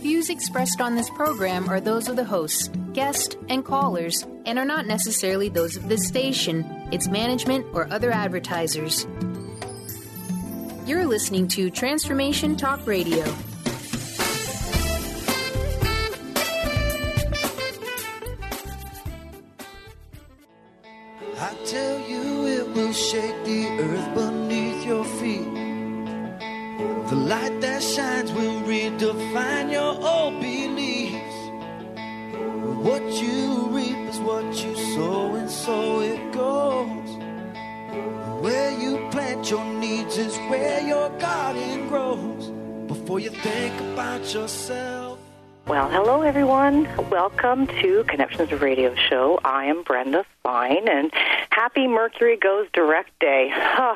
Views expressed on this program are those of the hosts, guests, and callers, and are not necessarily those of this station, its management, or other advertisers. You're listening to Transformation Talk Radio. I tell you it will shake the earth beneath your feet. The light that shines will redefine your old beliefs. What you reap is what you sow, and so it goes. Where you plant your needs is where your garden grows. Before you think about yourself. Well, hello, everyone. Welcome to Connections Radio Show. I am Brenda Fine, and happy Mercury Goes Direct Day.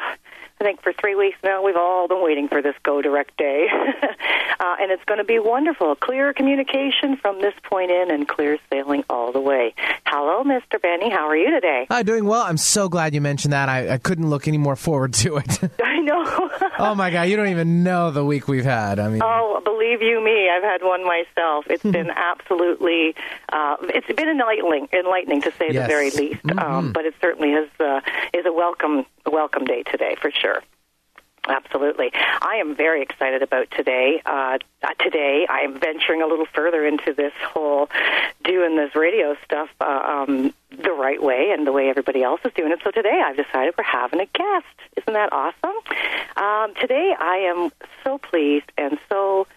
I think for 3 weeks now, we've all been waiting for this Go Direct Day. And it's going to be wonderful. Clear communication from this point in and clear sailing all the way. Hello, Mr. Benny. How are you today? Hi, doing well. I'm so glad you mentioned that. I couldn't look any more forward to it. I know. Oh, my God. You don't even know the week we've had. I mean, oh, believe you me, I've had one myself. It's been absolutely, it's been enlightening to say the very least. But it certainly is a welcome day today, for sure. Absolutely. I am very excited about today. Today, I am venturing a little further into this whole doing this radio stuff the right way and the way everybody else is doing it. So today, I've decided we're having a guest. Isn't that awesome? Today, I am so pleased and so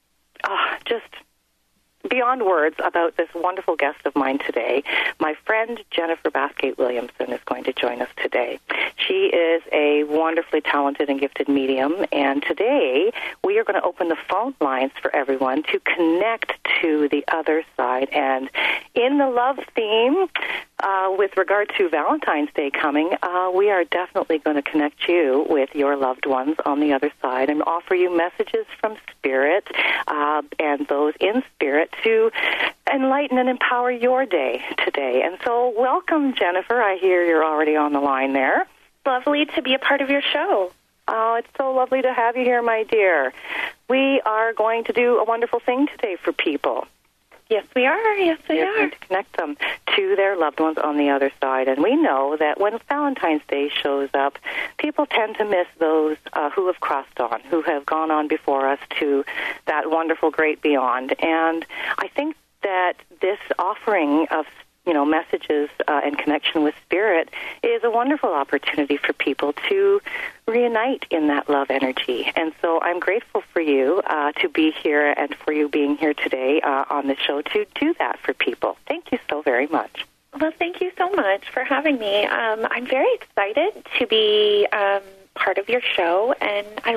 just beyond words about this wonderful guest of mine today. My friend Jennifer Bathgate Williamson is going to join us today. She is a wonderfully talented and gifted medium, and today we are going to open the phone lines for everyone to connect to the other side. And in the love theme, with regard to Valentine's Day coming, we are definitely going to connect you with your loved ones on the other side and offer you messages from Spirit and those in Spirit to enlighten and empower your day today. And so welcome, Jennifer. I hear you're already on the line there. Lovely to be a part of your show. Oh, it's so lovely to have you here, my dear. We are going to do a wonderful thing today for people. Yes, we are. Yes, we are. To connect them to their loved ones on the other side. And we know that when Valentine's Day shows up, people tend to miss those who have crossed on, who have gone on before us to that wonderful great beyond. And I think that this offering of messages and connection with Spirit is a wonderful opportunity for people to reunite in that love energy. And so I'm grateful for you to be here and for you being here today on the show to do that for people. Thank you so very much. Well, thank you so much for having me. I'm very excited to be part of your show, and I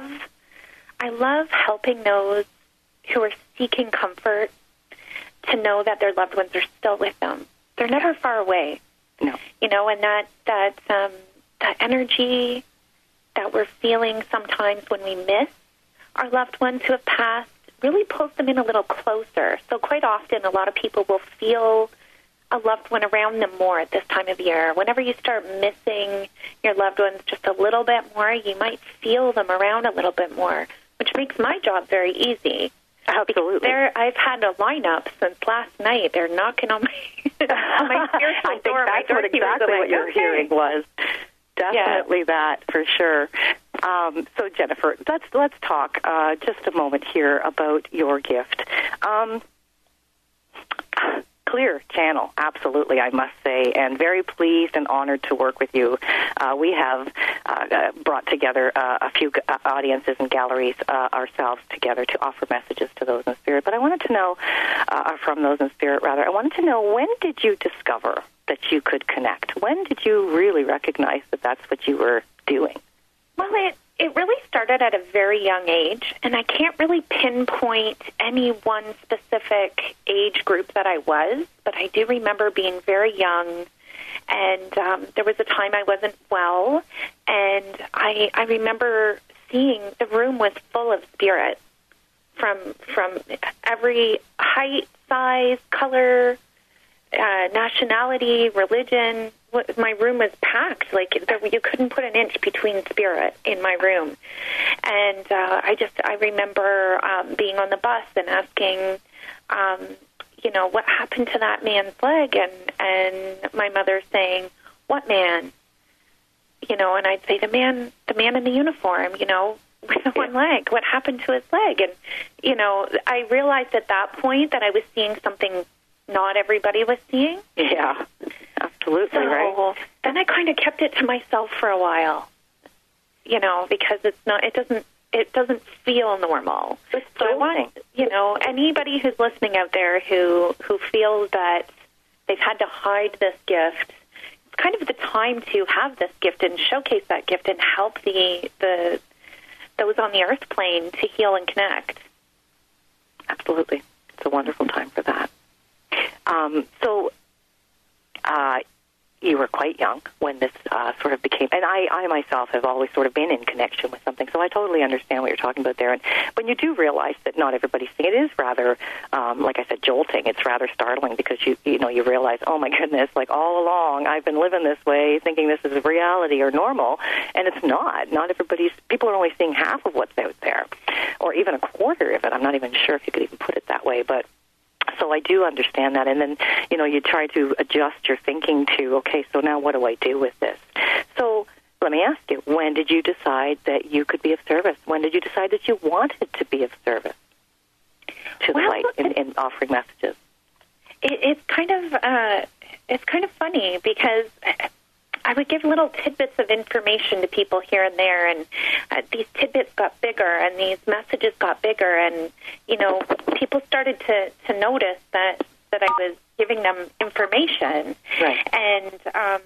love helping those who are seeking comfort to know that their loved ones are still with them. They're never far away. No. And that energy that we're feeling sometimes when we miss our loved ones who have passed really pulls them in a little closer. So quite often, a lot of people will feel a loved one around them more at this time of year. Whenever you start missing your loved ones just a little bit more, you might feel them around a little bit more, which makes my job very easy. Absolutely. I've had a lineup since last night. They're knocking on my, on my spiritual door. I think that's exactly what you're hearing was. Definitely that, for sure. So, Jennifer, let's talk just a moment here about your gift. Clear channel, absolutely, I must say, and very pleased and honored to work with you. We have brought together a few audiences and galleries ourselves together to offer messages to those in spirit. But I wanted to know, from those in spirit, rather, I wanted to know, when did you discover that you could connect? When did you really recognize that that's what you were doing? Well, it really started at a very young age, and I can't really pinpoint any one specific age group that I was, but I do remember being very young, and there was a time I wasn't well, and I remember seeing the room was full of spirit from every height, size, color, nationality, religion, my room was packed. Like, you couldn't put an inch between spirit in my room. And I remember being on the bus and asking, what happened to that man's leg? And my mother saying, what man? And I'd say, the man in the uniform, with the one leg. What happened to his leg? And, I realized at that point that I was seeing something not everybody was seeing. Yeah, absolutely, so right. Then I kind of kept it to myself for a while, because it doesn't feel normal. It's so I want, anybody who's listening out there who feels that they've had to hide this gift, it's kind of the time to have this gift and showcase that gift and help those on the earth plane to heal and connect. Absolutely. It's a wonderful time for that. So you were quite young when this sort of became, and I myself have always sort of been in connection with something, so I totally understand what you're talking about there. And when you do realize that not everybody's seeing it, is rather, like I said, jolting. It's rather startling because you realize, oh my goodness, like all along I've been living this way, thinking this is reality or normal, and it's not. Not everybody's. People are only seeing half of what's out there, or even a quarter of it. I'm not even sure if you could even put it that way, but. So I do understand that. And then, you try to adjust your thinking to, okay, so now what do I do with this? So let me ask you, when did you decide that you could be of service? When did you decide that you wanted to be of service to the light in offering messages? It's kind of funny because I would give little tidbits of information to people here and there, and these tidbits got bigger, and these messages got bigger, and people started to notice that I was giving them information, right. And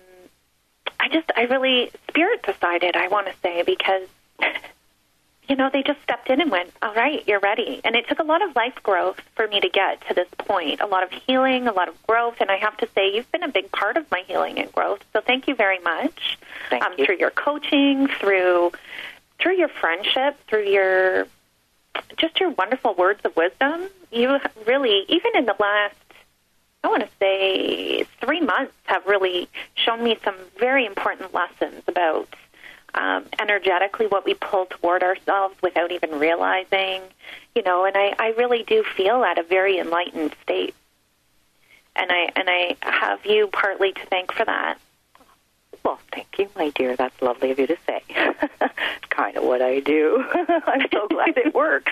Spirit decided, I want to say, because they just stepped in and went, all right, you're ready. And it took a lot of life growth for me to get to this point, a lot of healing, a lot of growth. And I have to say, you've been a big part of my healing and growth. So thank you very much. Thank you. Through your coaching, through your friendship, through your wonderful words of wisdom. You really, even in the last, I want to say 3 months, have really shown me some very important lessons about energetically what we pull toward ourselves without even realizing, and I really do feel at a very enlightened state. And I have you partly to thank for that. Well, thank you, my dear. That's lovely of you to say. It's kind of what I do. I'm so glad it works.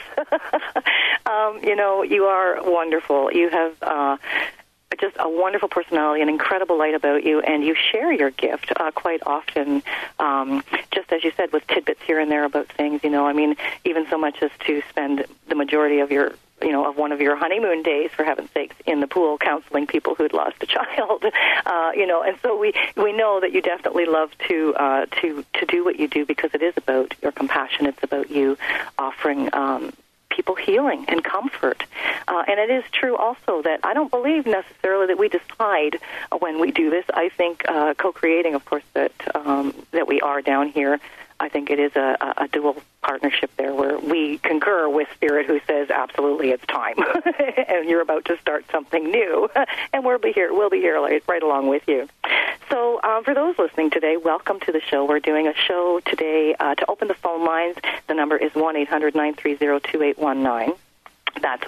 You are wonderful. You have just a wonderful personality, an incredible light about you, and you share your gift quite often, just as you said, with tidbits here and there about things, even so much as to spend the majority of your, of one of your honeymoon days, for heaven's sakes, in the pool counseling people who'd lost a child, and so we know that you definitely love to do what you do because it is about your compassion. It's about you offering people healing and comfort. And it is true also that I don't believe necessarily that we decide when we do this. I think co-creating, of course, that we are down here, I think it is a dual partnership there where we concur with Spirit, who says, absolutely, it's time. And you're about to start something new. And we'll be here right along with you. So for those listening today, welcome to the show. We're doing a show today to open the phone lines. The number is 1-800-930-2819. That's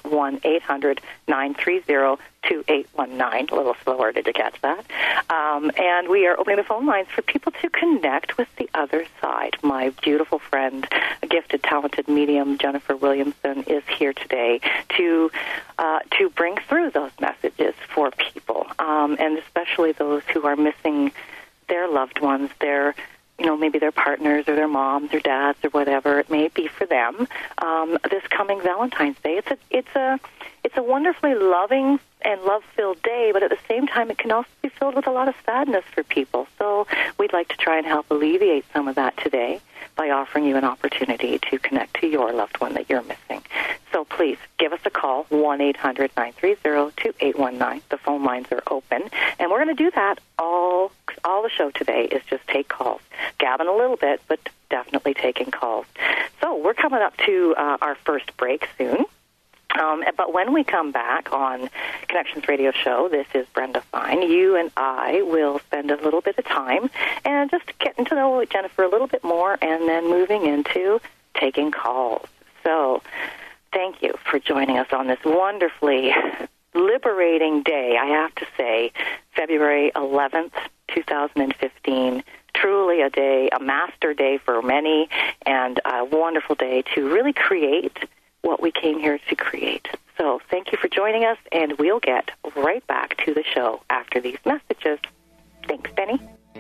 1-800-930-2819. A little slower. Did you catch that? And we are opening the phone lines for people to connect with the other side. My beautiful friend, a gifted, talented medium, Jennifer Williamson, is here today to bring through those messages for people, and especially those who are missing their loved ones, maybe their partners or their moms or dads or whatever it may be for them. This coming Valentine's Day, it's a wonderfully loving and love-filled day, but at the same time, it can also be filled with a lot of sadness for people. So we'd like to try and help alleviate some of that today by offering you an opportunity to connect to your loved one that you're missing. So please give us a call, 1-800-930-2819. The phone lines are open, and we're going to do that all the show today is just take calls. Gabbing a little bit, but definitely taking calls. So we're coming up to our first break soon. But when we come back on Connections Radio Show, this is Brenda Fine, you and I will spend a little bit of time and just getting to know Jennifer a little bit more and then moving into taking calls. So thank you for joining us on this wonderfully liberating day, I have to say, February 11th, 2015. Truly a day, a master day for many, and a wonderful day to really create what we came here to create. So thank you for joining us, and we'll get right back to the show after these messages. Thanks, Benny.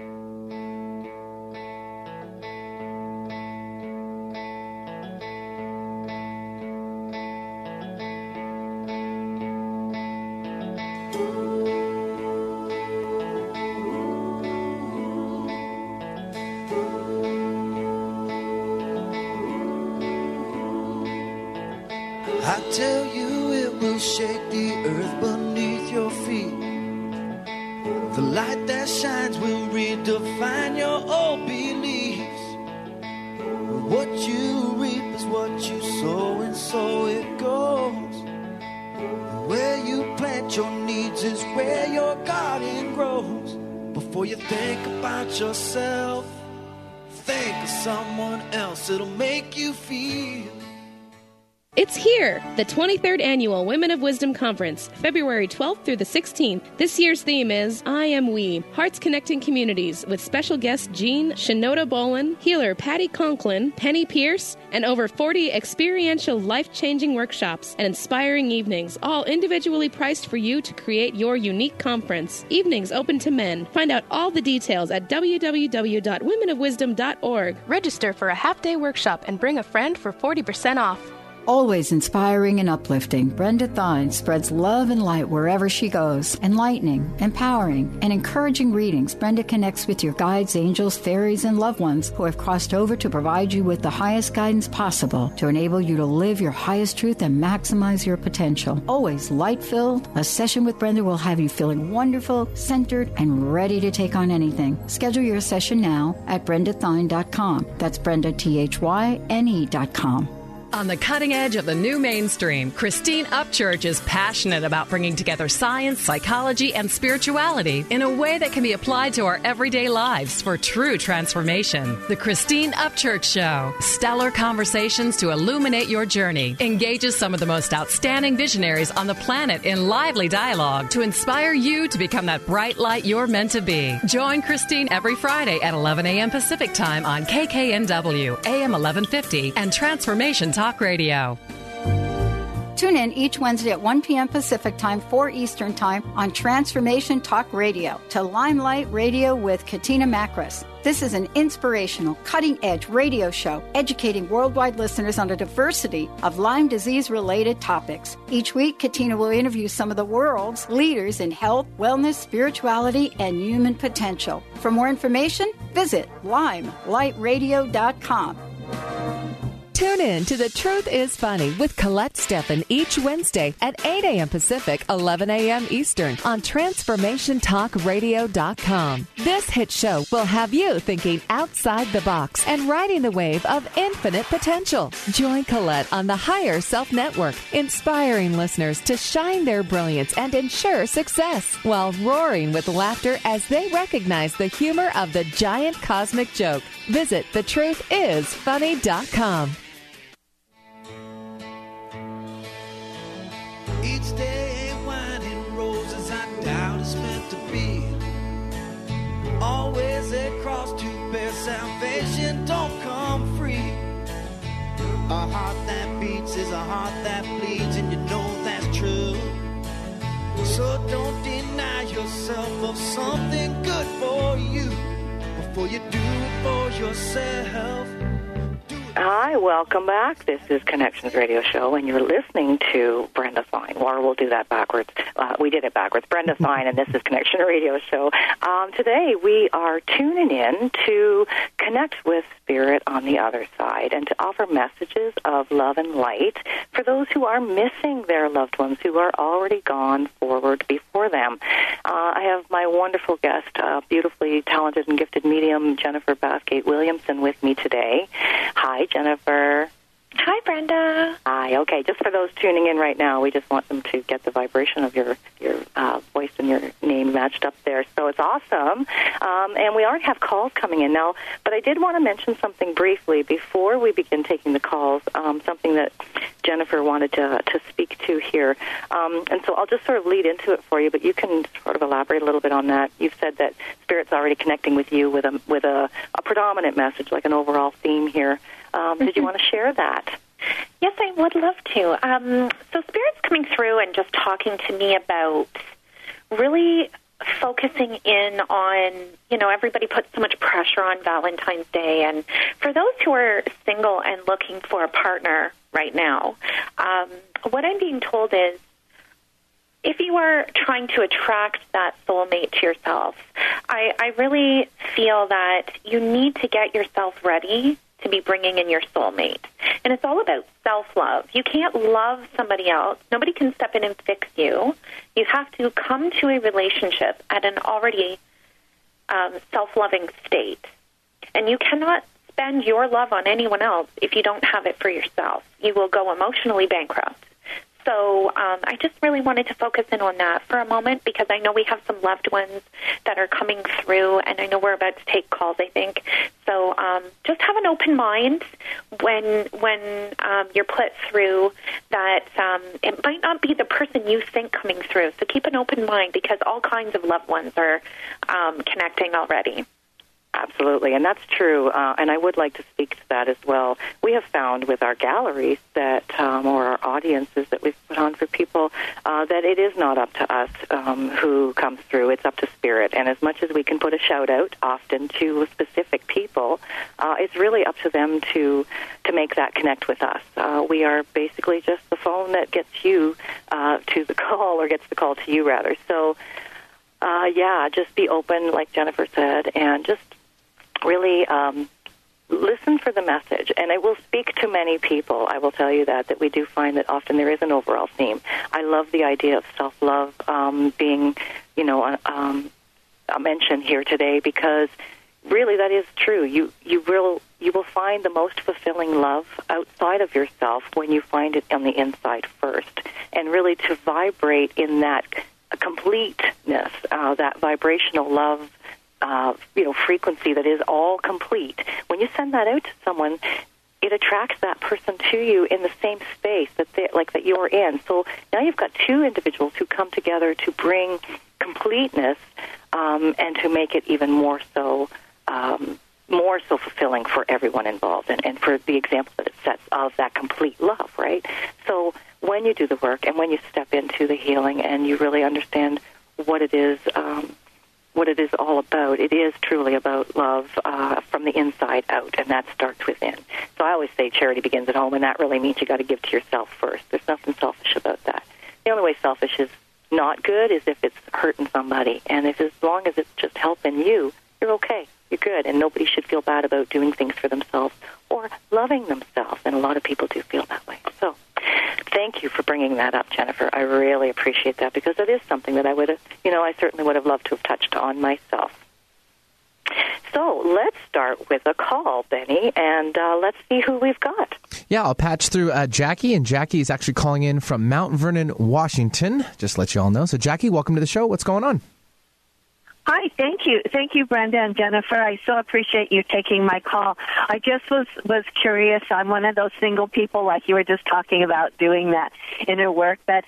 I tell you it will shake the earth beneath your feet. The light that shines will redefine your old beliefs. What you reap is what you sow, and so it goes. Where you plant your needs is where your garden grows. Before you think about yourself, think of someone else. It'll make you feel. It's here, the 23rd Annual Women of Wisdom Conference, February 12th through the 16th. This year's theme is I Am We, Hearts Connecting Communities, with special guest Jean Shinoda Bolin, healer Patty Conklin, Penny Pierce, and over 40 experiential life-changing workshops and inspiring evenings, all individually priced for you to create your unique conference. Evenings open to men. Find out all the details at www.womenofwisdom.org. Register for a half-day workshop and bring a friend for 40% off. Always inspiring and uplifting, Brenda Thine spreads love and light wherever she goes. Enlightening, empowering, and encouraging readings, Brenda connects with your guides, angels, fairies, and loved ones who have crossed over to provide you with the highest guidance possible to enable you to live your highest truth and maximize your potential. Always light-filled, a session with Brenda will have you feeling wonderful, centered, and ready to take on anything. Schedule your session now at BrendaThine.com. That's BrendaThyne.com. On the cutting edge of the new mainstream, Christine Upchurch is passionate about bringing together science, psychology, and spirituality in a way that can be applied to our everyday lives for true transformation. The Christine Upchurch Show, stellar conversations to illuminate your journey, engages some of the most outstanding visionaries on the planet in lively dialogue to inspire you to become that bright light you're meant to be. Join Christine every Friday at 11 a.m. Pacific Time on KKNW, AM 1150, and Transformation Talk Radio. Tune in each Wednesday at 1 p.m. Pacific Time, 4 Eastern Time on Transformation Talk Radio to Limelight Radio with Katina Makris. This is an inspirational, cutting-edge radio show educating worldwide listeners on a diversity of Lyme disease-related topics. Each week, Katina will interview some of the world's leaders in health, wellness, spirituality, and human potential. For more information, visit limelightradio.com. Tune in to The Truth is Funny with Colette Steffen each Wednesday at 8 a.m. Pacific, 11 a.m. Eastern on TransformationTalkRadio.com. This hit show will have you thinking outside the box and riding the wave of infinite potential. Join Colette on the Higher Self Network, inspiring listeners to shine their brilliance and ensure success while roaring with laughter as they recognize the humor of the giant cosmic joke. Visit thetruthisfunny.com. Each day ain't wine and roses, I doubt it's meant to be. Always a cross to bear, salvation don't come free. A heart that beats is a heart that bleeds, and you know that's true. So don't deny yourself of something good for you before you do it for yourself. Hi, welcome back. This is Connections Radio Show, and you're listening to Brenda Fine. Or we'll do that backwards. We did it backwards. Brenda Fine, and this is Connection Radio Show. Today, we are tuning in to connect with Spirit on the other side and to offer messages of love and light for those who are missing their loved ones who are already gone forward before them. I have my wonderful guest, beautifully talented and gifted medium, Jennifer Bathgate Williamson, with me today. Hi, Jennifer. Hi, Brenda. Hi. Okay, just for those tuning in right now, we just want them to get the vibration of your voice and your name matched up there. So it's awesome. And we already have calls coming in now, but I did want to mention something briefly before we begin taking the calls, something that Jennifer wanted to speak to here. And so I'll just sort of lead into it for you, but you can sort of elaborate a little bit on that. You've said that Spirit's already connecting with you with a predominant message, like an overall theme here. Did you want to share that? Yes, I would love to. So Spirit's coming through and just talking to me about really focusing in on, everybody puts so much pressure on Valentine's Day. And for those who are single and looking for a partner right now, what I'm being told is, if you are trying to attract that soulmate to yourself, I really feel that you need to get yourself ready to be bringing in your soulmate. And it's all about self-love. You can't love somebody else. Nobody can step in and fix you. You have to come to a relationship at an already self-loving state. And you cannot spend your love on anyone else if you don't have it for yourself. You will go emotionally bankrupt. So I just really wanted to focus in on that for a moment, because I know we have some loved ones that are coming through, and I know we're about to take calls, I think. So just have an open mind when you're put through that it might not be the person you think coming through. So keep an open mind, because all kinds of loved ones are connecting already. Absolutely, and that's true, and I would like to speak to that as well. We have found with our galleries that, or our audiences that we've put on for people, that it is not up to us who comes through. It's up to Spirit, and as much as we can put a shout-out often to specific people, it's really up to them to make that connect with us. We are basically just the phone that gets you to the call, or gets the call to you, rather. So, just be open, like Jennifer said, and just really listen for the message. And I will speak to many people. I will tell you that we do find that often there is an overall theme. I love the idea of self-love being, a mention here today, because really that is true. You will find the most fulfilling love outside of yourself when you find it on the inside first. And really to vibrate in that completeness, that vibrational love, frequency that is all complete. When you send that out to someone, it attracts that person to you in the same space that you're in. So now you've got two individuals who come together to bring completeness and to make it even more so fulfilling for everyone involved, and for the example that it sets of that complete love, right? So when you do the work and when you step into the healing and you really understand what it is all about, it is truly about love from the inside out, and that starts within. So I always say charity begins at home, and that really means you got to give to yourself first. There's nothing selfish about that. The only way selfish is not good is if it's hurting somebody, and as long as it's just helping you, you're okay. You're good, and nobody should feel bad about doing things for themselves or loving themselves, and a lot of people do feel that way. So thank you for bringing that up, Jennifer. I really appreciate that, because it is something that I certainly would have loved to have touched on myself. So let's start with a call, Benny, and let's see who we've got. Yeah, I'll patch through Jackie, and Jackie is actually calling in from Mount Vernon, Washington, just to let you all know. So, Jackie, welcome to the show. What's going on? Hi, thank you. Thank you, Brenda and Jennifer. I so appreciate you taking my call. I just was curious. I'm one of those single people, like you were just talking about, doing that inner work, but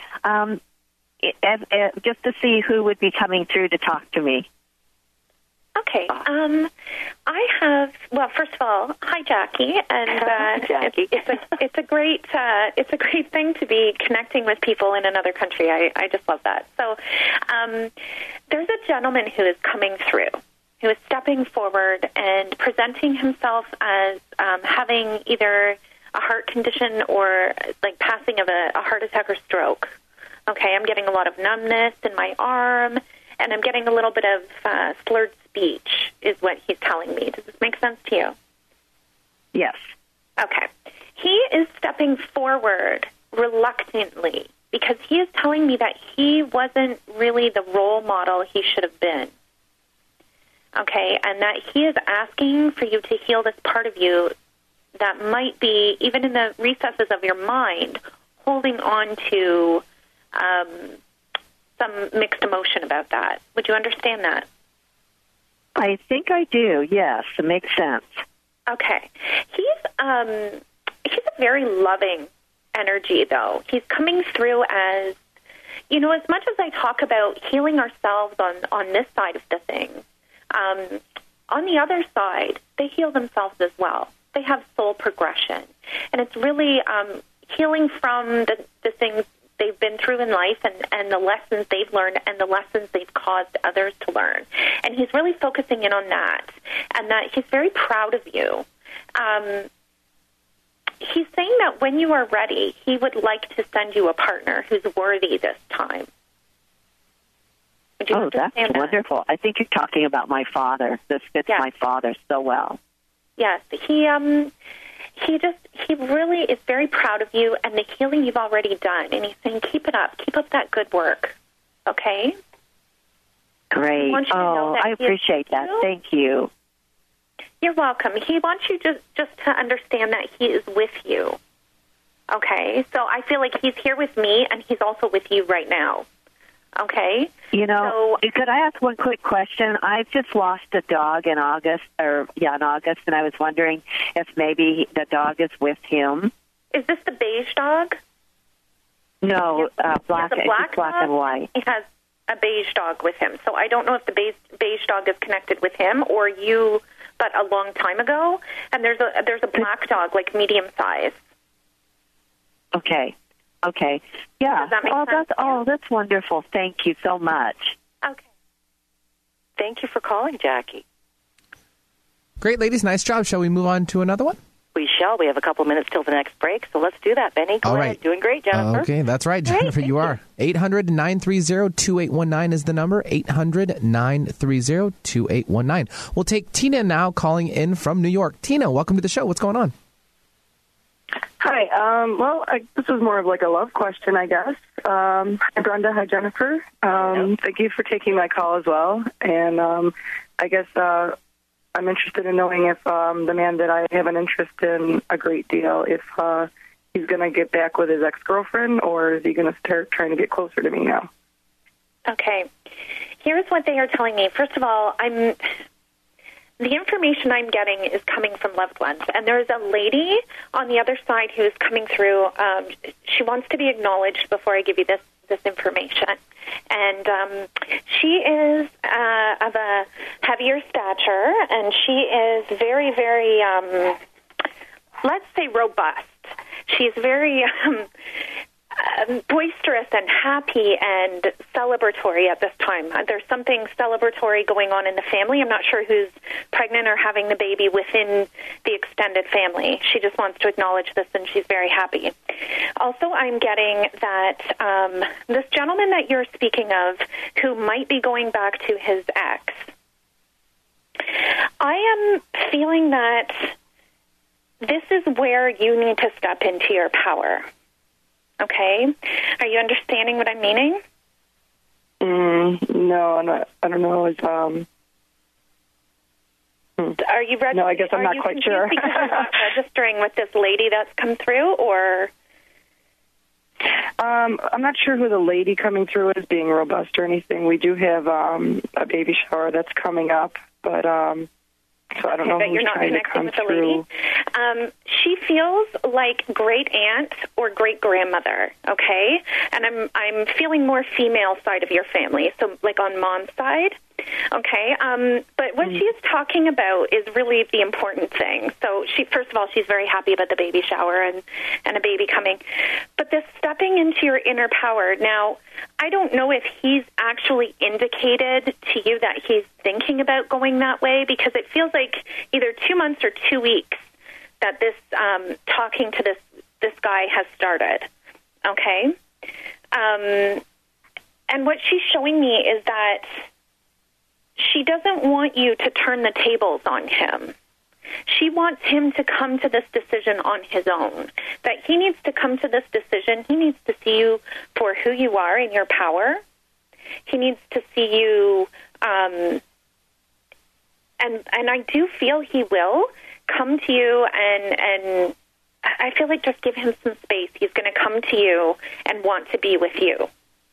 just to see who would be coming through to talk to me. Okay. I have. Well, first of all, hi, Jackie, and Jackie. It's a great thing to be connecting with people in another country. I just love that. So, there's a gentleman who is coming through, who is stepping forward and presenting himself as having either a heart condition or like passing of a heart attack or stroke. Okay, I'm getting a lot of numbness in my arm, and I'm getting a little bit of slurred speech, is what he's telling me. Does this make sense to you? Yes. Okay. He is stepping forward reluctantly because he is telling me that he wasn't really the role model he should have been. Okay, and that he is asking for you to heal this part of you that might be, even in the recesses of your mind, holding on to some mixed emotion about that. Would you understand that? I think I do, yes. It makes sense. Okay. He's a very loving energy, though. He's coming through as, you know, as much as I talk about healing ourselves on this side of the thing, on the other side, they heal themselves as well. They have soul progression. And it's really healing from the things they've been through in life and the lessons they've learned and the lessons they've caused others to learn. And he's really focusing in on that, and that he's very proud of you. He's saying that when you are ready, he would like to send you a partner who's worthy this time. Oh, that's wonderful. I think you're talking about my father. This fits my father so well. Yes, he really is very proud of you and the healing you've already done. And he's saying, keep it up. Keep up that good work. Okay? Great. I appreciate that. Thank you. You're welcome. He wants you just to understand that he is with you. Okay? So I feel like he's here with me, and he's also with you right now. Okay? You know, could I ask one quick question? I've just lost a dog in August, and I was wondering if maybe the dog is with him. Is this the beige dog? No, black and white. He has a beige dog with him. So I don't know if the beige dog is connected with him or you, but a long time ago. And there's a black dog, like medium size. Okay. Yeah. Does that make sense? That's wonderful. Thank you so much. Okay. Thank you for calling, Jackie. Great, ladies. Nice job. Shall we move on to another one? We shall. We have a couple of minutes till the next break, so let's do that, Benny. Go ahead. Doing great, Jennifer. Okay, that's right, Jennifer. You are. 800-930-2819 is the number. 800-930-2819. We'll take Tina now, calling in from New York. Tina, welcome to the show. What's going on? Hi. This is more of like a love question, I guess. Hi, Brenda. Hi, Jennifer. Thank you for taking my call as well. And I guess I'm interested in knowing if the man that I have an interest in a great deal, if he's going to get back with his ex-girlfriend, or is he going to start trying to get closer to me now? Okay. Here's what they are telling me. First of all, the information I'm getting is coming from loved ones. And there's a lady on the other side who is coming through. She wants to be acknowledged before I give you this information. And she is of a heavier stature, and she is very, very, let's say, robust. She's very boisterous and happy and celebratory at this time. There's something celebratory going on in the family. I'm not sure who's pregnant or having the baby within the extended family. She just wants to acknowledge this, and she's very happy. Also, I'm getting that this gentleman that you're speaking of, who might be going back to his ex, I am feeling that this is where you need to step into your power. Okay? Are you understanding what I'm meaning? No, I'm not. I don't know. Are you ready? No, I guess I'm not quite sure. Because you're not registering with this lady that's come through, or? I'm not sure who the lady coming through is, being robust or anything. We do have a baby shower that's coming up, but so I don't know who's trying to come through. She feels like great aunt or great grandmother, okay? And I'm feeling more female side of your family, so like on mom's side, okay? But what she's talking about is really the important thing. So first of all, she's very happy about the baby shower and a baby coming. But this stepping into your inner power, now, I don't know if he's actually indicated to you that he's thinking about going that way, because it feels like either 2 months or 2 weeks that this talking to this guy has started, okay? And what she's showing me is that she doesn't want you to turn the tables on him. She wants him to come to this decision on his own, that he needs to come to this decision. He needs to see you for who you are in your power. He needs to see you, and I do feel he will come to you and I feel like just give him some space. He's going to come to you and want to be with you.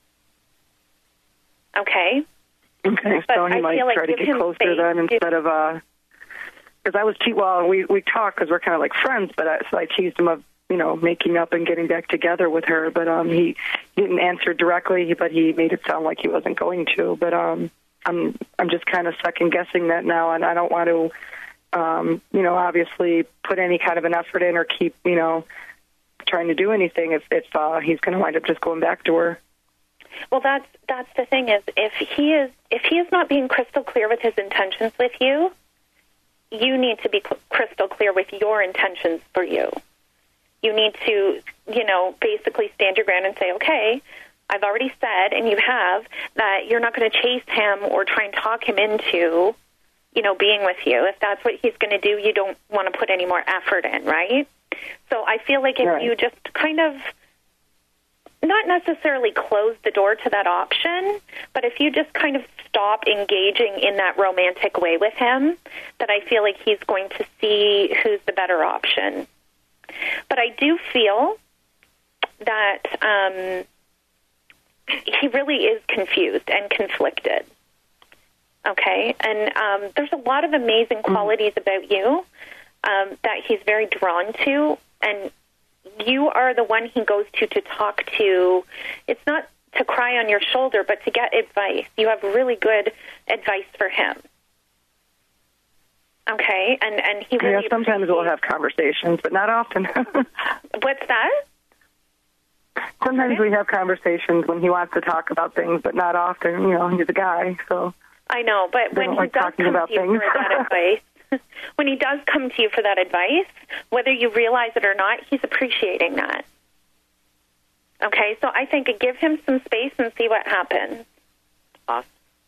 Okay? Okay, but so he might try to get closer then instead of, because I was, we talk because we're kind of like friends, but so I teased him of, making up and getting back together with her, but he didn't answer directly, but he made it sound like he wasn't going to, but I'm just kind of second guessing that now, and I don't want to, obviously put any kind of an effort in or keep, trying to do anything if he's going to wind up just going back to her. Well, that's the thing is if he is not being crystal clear with his intentions with you, you need to be crystal clear with your intentions for you. You need to, basically stand your ground and say, okay, I've already said, and you have, that you're not going to chase him or try and talk him into, being with you. If that's what he's going to do, you don't want to put any more effort in, right? So I feel like if you just kind of not necessarily close the door to that option, but if you just kind of stop engaging in that romantic way with him, that I feel like he's going to see who's the better option. But I do feel that he really is confused and conflicted. Okay? And there's a lot of amazing qualities about you that he's very drawn to, and you are the one he goes to talk to. It's not to cry on your shoulder, but to get advice. You have really good advice for him. Okay, and he really sometimes we'll have conversations, but not often. What's that? Sometimes we have conversations when he wants to talk about things, but not often. He's a guy, so I know. But when he does come to you for that advice, when he does come to you for that advice, whether you realize it or not, he's appreciating that. Okay, so I think give him some space and see what happens. Awesome.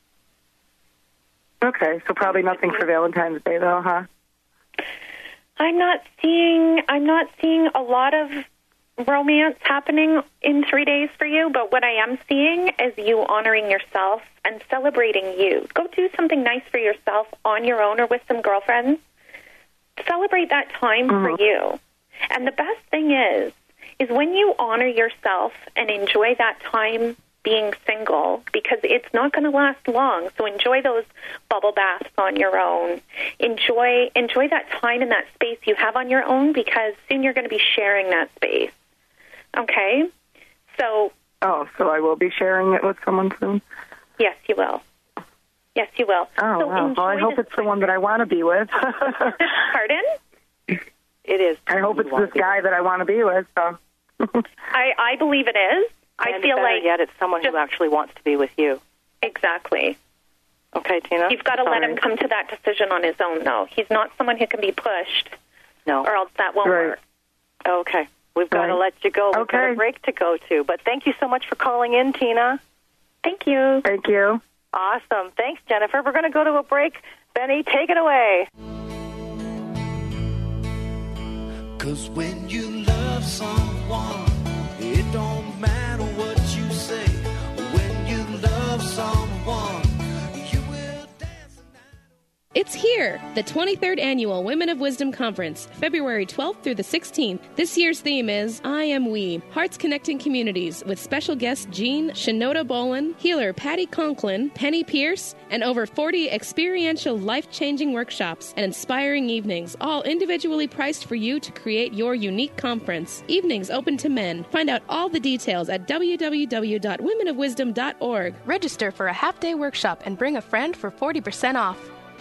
Okay, so probably nothing for Valentine's Day, though, huh? I'm not seeing a lot of romance happening in 3 days for you, but what I am seeing is you honoring yourself and celebrating you. Go do something nice for yourself on your own or with some girlfriends. Celebrate that time for you. And the best thing is when you honor yourself and enjoy that time being single, because it's not going to last long. So enjoy those bubble baths on your own. Enjoy that time and that space you have on your own, because soon you're going to be sharing that space. Okay? So I will be sharing it with someone soon? Yes, you will. Yes, you will. Oh, so wow. Well, I hope it's the one that I want to be with. Pardon? It is. I hope it's this guy that I want to be with. So. I believe it is. I feel like yet it's someone who actually wants to be with you. Exactly. Okay, Tina? You've got to let him come to that decision on his own, though. He's not someone who can be pushed. No. Or else that won't work. Okay. We've got to let you go. We've got a break to go to. But thank you so much for calling in, Tina. Thank you. Thank you. Awesome. Thanks, Jennifer. We're going to go to a break. Benny, take it away. 'Cause when you love someone, it don't matter what you say. When you love someone, you will dance. It's here, the 23rd Annual Women of Wisdom Conference, February 12th through the 16th. This year's theme is I Am We, Hearts Connecting Communities, with special guests Jean Shinoda Boland, healer Patty Conklin, Penny Pierce, and over 40 experiential life-changing workshops and inspiring evenings, all individually priced for you to create your unique conference. Evenings open to men. Find out all the details at www.womenofwisdom.org. Register for a half-day workshop and bring a friend for 40% off.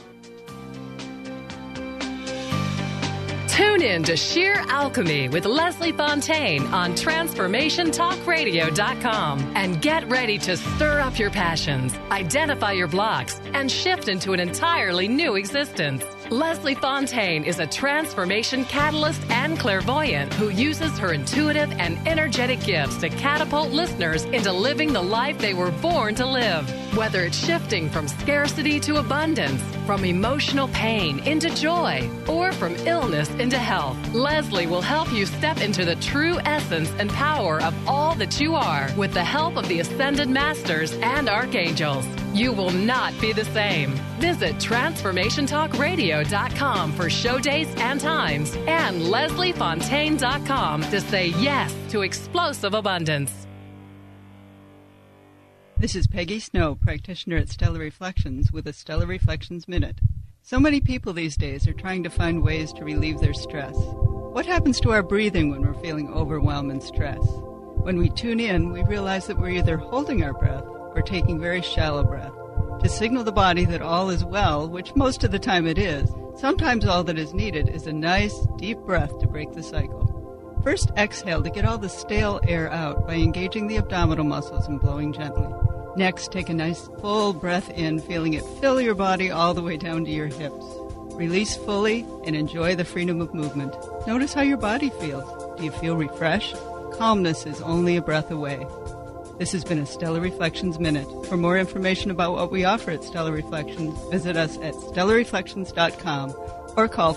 Tune in to Sheer Alchemy with Leslie Fontaine on TransformationTalkRadio.com and get ready to stir up your passions, identify your blocks, and shift into an entirely new existence. Leslie Fontaine is a transformation catalyst and clairvoyant who uses her intuitive and energetic gifts to catapult listeners into living the life they were born to live. Whether it's shifting from scarcity to abundance, from emotional pain into joy, or from illness into health, Leslie will help you step into the true essence and power of all that you are with the help of the Ascended Masters and Archangels. You will not be the same. Visit TransformationTalkRadio.com iHeartRadio.com for show dates and times, and LeslieFontaine.com to say yes to explosive abundance. This is Peggy Snow, practitioner at Stellar Reflections, with a Stellar Reflections Minute. So many people these days are trying to find ways to relieve their stress. What happens to our breathing when we're feeling overwhelmed and stress? When we tune in, we realize that we're either holding our breath or taking very shallow breath to signal the body that all is well, which most of the time it is. Sometimes all that is needed is a nice, deep breath to break the cycle. First, exhale to get all the stale air out by engaging the abdominal muscles and blowing gently. Next, take a nice full breath in, feeling it fill your body all the way down to your hips. Release fully and enjoy the freedom of movement. Notice how your body feels. Do you feel refreshed? Calmness is only a breath away. This has been a Stellar Reflections Minute. For more information about what we offer at Stellar Reflections, visit us at stellarreflections.com or call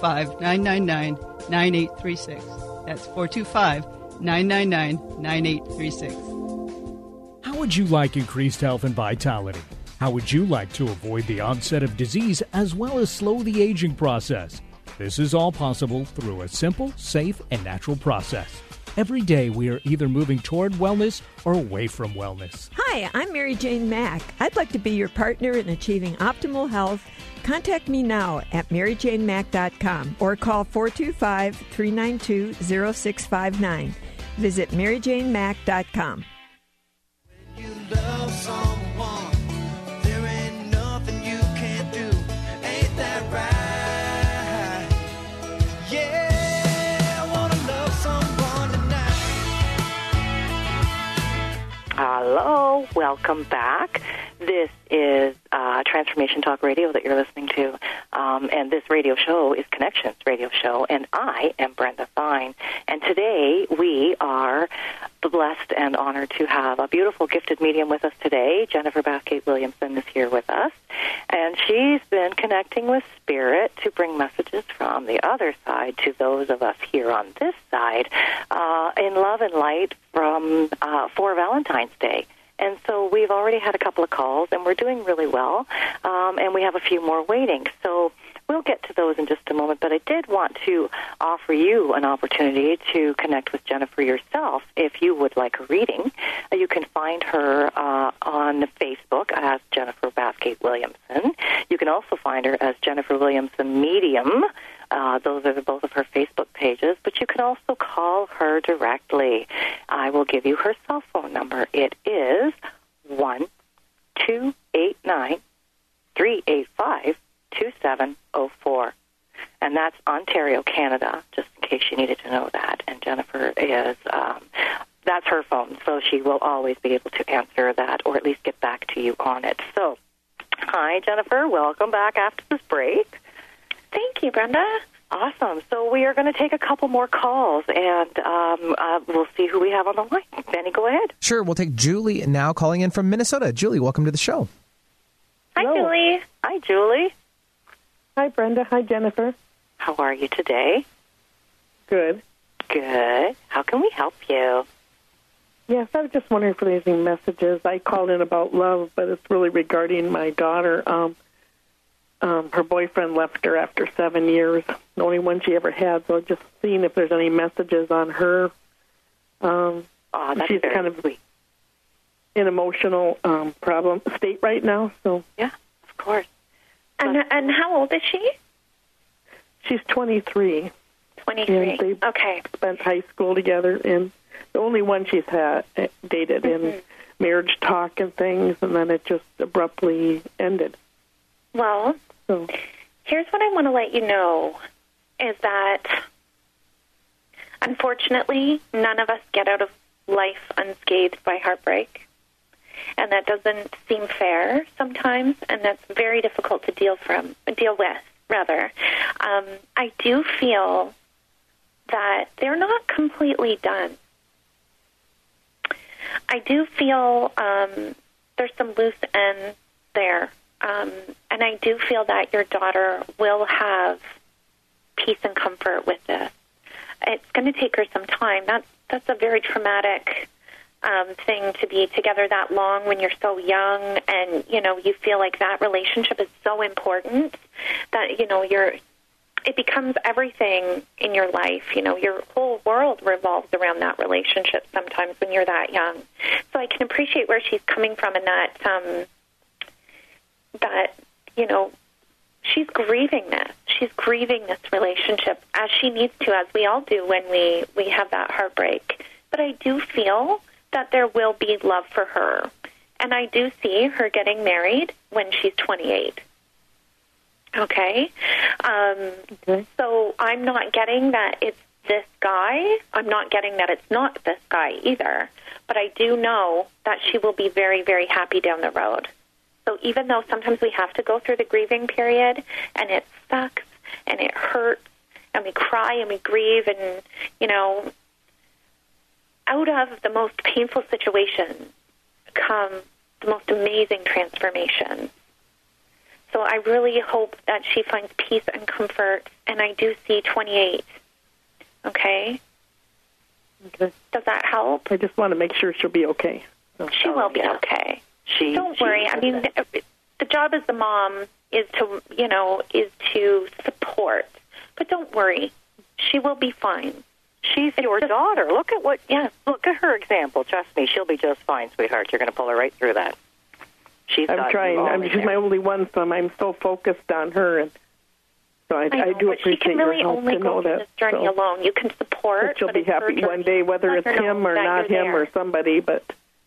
425-999-9836. That's 425-999-9836. How would you like increased health and vitality? How would you like to avoid the onset of disease as well as slow the aging process? This is all possible through a simple, safe, and natural process. Every day we are either moving toward wellness or away from wellness. Hi, I'm Mary Jane Mack. I'd like to be your partner in achieving optimal health. Contact me now at maryjanemack.com or call 425-392-0659. Visit maryjanemack.com. You love someone, there ain't nothing you can't do. Ain't that right? Yeah, I wanna love someone tonight. Hello, welcome back. This is Transformation Talk Radio that you're listening to, and this radio show is Connections Radio Show, and I am Brenda Fine. And today we are blessed and honored to have a beautiful gifted medium with us today. Jennifer Bathgate Williamson is here with us, and she's been connecting with Spirit to bring messages from the other side to those of us here on this side in love and light from for Valentine's Day. And so we've already had a couple of calls, and we're doing really well, and we have a few more waiting. So we'll get to those in just a moment, but I did want to offer you an opportunity to connect with Jennifer yourself if you would like a reading. You can find her on Facebook as Jennifer Bathgate Williamson. You can also find her as Jennifer Williamson Medium. Those are both of her Facebook pages, but you can also call her directly. I will give you her cell phone number. It is 1-289-385-2704. And that's Ontario, Canada, just in case you needed to know that. And Jennifer is, that's her phone, so she will always be able to answer that or at least get back to you on it. So, hi, Jennifer. Welcome back after this break. Thank you, Brenda. Awesome. So we are going to take a couple more calls, and we'll see who we have on the line. Benny, go ahead. Sure. We'll take Julie now calling in from Minnesota. Julie, welcome to the show. Hi, Julie. Hi, Julie. Hi, Brenda. Hi, Jennifer. How are you today? Good. Good. How can we help you? Yes, I was just wondering if there's any messages. I called in about love, but it's really regarding my daughter. Her boyfriend left her after 7 years, the only one she ever had. So just seeing if there's any messages on her. That's she's kind of sweet. in emotional problem state right now. So yeah, of course. And how old is she? She's 23. 23. And they spent high school together, and the only one she's had dated in marriage talk and things, and then it just abruptly ended. Well, here's what I want to let you know, is that unfortunately, none of us get out of life unscathed by heartbreak. And that doesn't seem fair sometimes, and that's very difficult to deal with. I do feel that they're not completely done. I do feel there's some loose ends there. And I do feel that your daughter will have peace and comfort with this. It's going to take her some time. That's a very traumatic thing to be together that long when you're so young, and you feel like that relationship is so important that it becomes everything in your life. Your whole world revolves around that relationship sometimes when you're that young. So I can appreciate where she's coming from, and that she's grieving this. She's grieving this relationship as she needs to, as we all do when we have that heartbreak. But I do feel that there will be love for her. And I do see her getting married when she's 28. Okay? So I'm not getting that it's this guy. I'm not getting that it's not this guy either. But I do know that she will be very, very happy down the road. So even though sometimes we have to go through the grieving period, and it sucks, and it hurts, and we cry and we grieve, and, out of the most painful situations come the most amazing transformations. So I really hope that she finds peace and comfort, and I do see 28. Okay? Okay. Does that help? I just want to make sure she'll be okay. She will be okay. Don't worry. I mean, the job as the mom is to support. But don't worry. She will be fine. She's your daughter. Look at her example. Trust me, she'll be just fine, sweetheart. You're going to pull her right through that. I'm trying. She's my only one, so I'm so focused on her, and so I do appreciate she can really your help only to go know through that. this journey alone. You can support. But she'll be happy one day, whether it's him or not him or somebody. But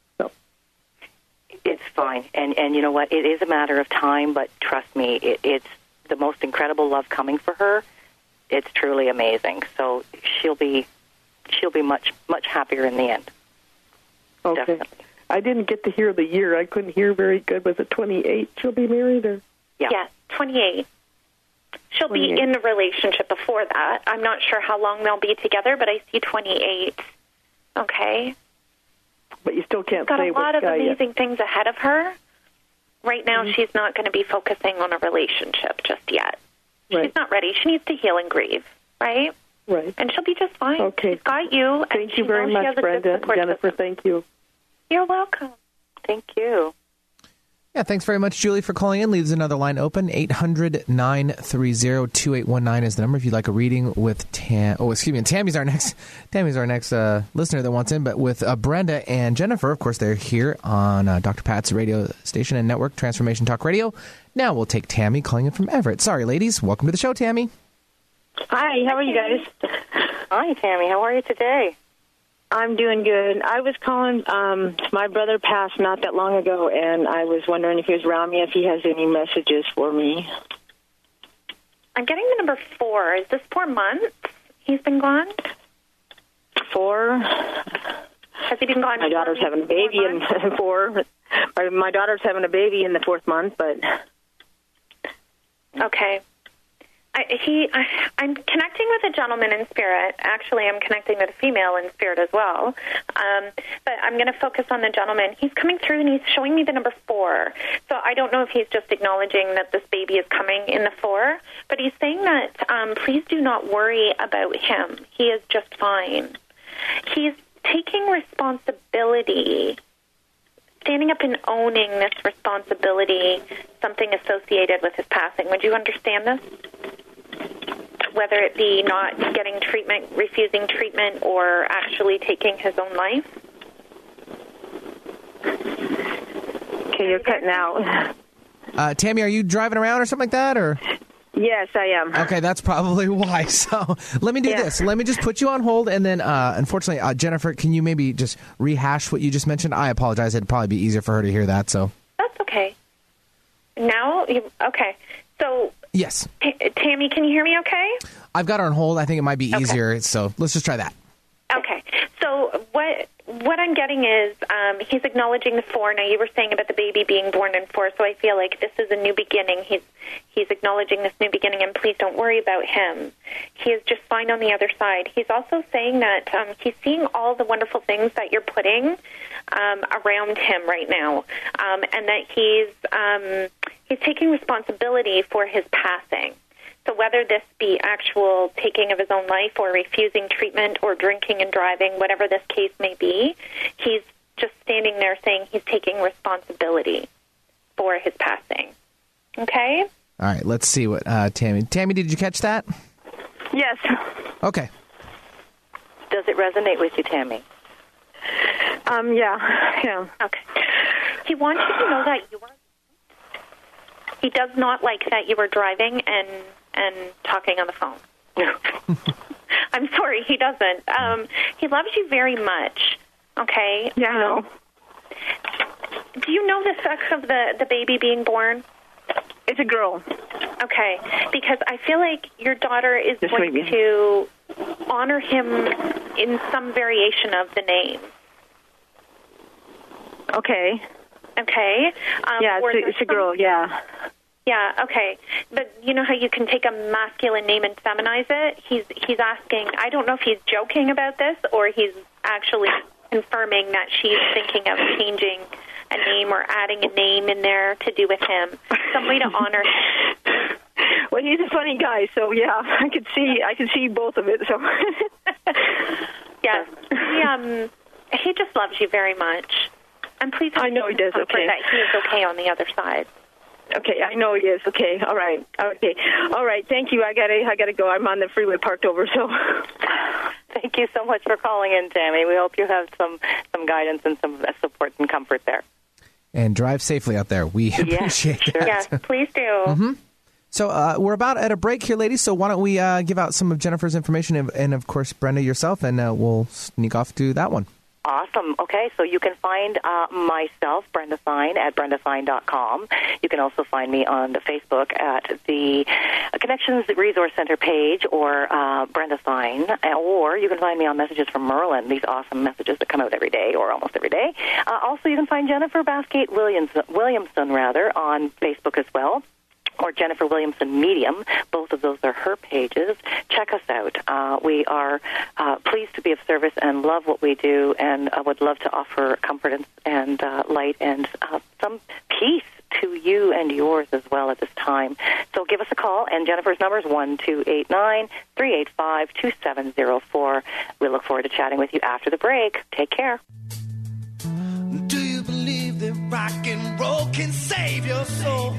it's fine, and you know what? It is a matter of time. But trust me, it's the most incredible love coming for her. It's truly amazing. So she'll be much happier in the end. Okay. Definitely. I didn't get to hear the year. I couldn't hear very good. Was it 28 she'll be married? Or? Yeah. Yes, 28. She'll 28. Be in a relationship before that. I'm not sure how long they'll be together, but I see 28. Okay? But you still can't say which guy. She's got a lot of amazing things ahead of her. Right now, she's not going to be focusing on a relationship just yet. Right. She's not ready. She needs to heal and grieve, right? Right. And she'll be just fine. Okay. She's got you. Thank you very much, Brenda. Jennifer, thank you. You're welcome. Thank you. Yeah, thanks very much, Julie, for calling in. Leaves another line open. 800-930-2819 is the number if you'd like a reading with Tammy's our next listener that wants in, but with Brenda and Jennifer, of course, they're here on Dr. Pat's radio station and network, Transformation Talk Radio. Now we'll take Tammy calling in from Everett. Sorry, ladies. Welcome to the show, Tammy. Hi, how are you guys? Hi, Tammy. How are you today? I'm doing good. I was calling. My brother passed not that long ago, and I was wondering if he was around me, if he has any messages for me. I'm getting the number 4. Is this 4 months he's been gone? 4. Has he been gone? My daughter's having a baby in 4. My daughter's having a baby in the 4th month, but... Okay. I'm connecting with a gentleman in spirit. Actually, I'm connecting with a female in spirit as well. But I'm going to focus on the gentleman. He's coming through, and he's showing me the number 4. So I don't know if he's just acknowledging that this baby is coming in the 4. But he's saying that please do not worry about him. He is just fine. He's taking responsibility, standing up and owning this responsibility, something associated with his passing. Would you understand this? Whether it be not getting treatment, refusing treatment, or actually taking his own life? Okay, you're cutting out. Tammy, are you driving around or something like that? Or? Yes, I am. Okay, that's probably why. So let me do this. Let me just put you on hold, and then, unfortunately, Jennifer, can you maybe just rehash what you just mentioned? I apologize. It'd probably be easier for her to hear that. So that's okay. Okay. So yes, Tammy, can you hear me? Okay. I've got her on hold. I think it might be easier. So let's just try that. Okay. So what I'm getting is he's acknowledging the 4. Now, you were saying about the baby being born in 4, so I feel like this is a new beginning. He's acknowledging this new beginning, and please don't worry about him. He is just fine on the other side. He's also saying that he's seeing all the wonderful things that you're putting around him right now, and that he's taking responsibility for his passing. So whether this be actual taking of his own life or refusing treatment or drinking and driving, whatever this case may be, he's there saying he's taking responsibility for his passing. Okay? All right, let's see what Tammy, did you catch that? Yes. Okay. Does it resonate with you, Tammy? Yeah. Okay. He wants you to know that he does not like that you were driving and talking on the phone. I'm sorry, he doesn't. He loves you very much. Okay? Yeah, I know. Do you know the sex of the baby being born? It's a girl. Okay, because I feel like your daughter is going to honor him in some variation of the name. Okay. Okay. Yeah, it's a girl, yeah. Yeah, okay. But you know how you can take a masculine name and feminize it? He's asking, I don't know if he's joking about this or he's actually confirming that she's thinking of changing a name or adding a name in there to do with him. Some way to honor him. Well, he's a funny guy, so yeah, I can see both of it. So yes, he just loves you very much, and please. I know he does. Okay, that he is okay on the other side. Okay, I know he is. Okay, all right. Okay, all right. Thank you. I gotta go. I'm on the freeway parked over. So. Thank you so much for calling in, Tammy. We hope you have some guidance and some support and comfort there. And drive safely out there. We appreciate that. Yes, please do. Mm-hmm. So we're about at a break here, ladies, so why don't we give out some of Jennifer's information and of course, Brenda, yourself, and we'll sneak off to that one. Awesome. Okay, so you can find myself, Brenda Fine, at brendafine.com. You can also find me on the Facebook at the Connections Resource Center page or Brenda Fine, or you can find me on Messages from Merlin, these awesome messages that come out every day or almost every day. Also, you can find Jennifer Baskate Williamson, on Facebook as well, or Jennifer Williamson Medium. Both of those are her pages. Check us out. We are pleased to be of service and love what we do, and would love to offer comfort and light and some peace to you and yours as well at this time. So give us a call, and Jennifer's number is 1-289-385-2704. We look forward to chatting with you after the break. Take care. Do you believe that rock and roll can save your soul?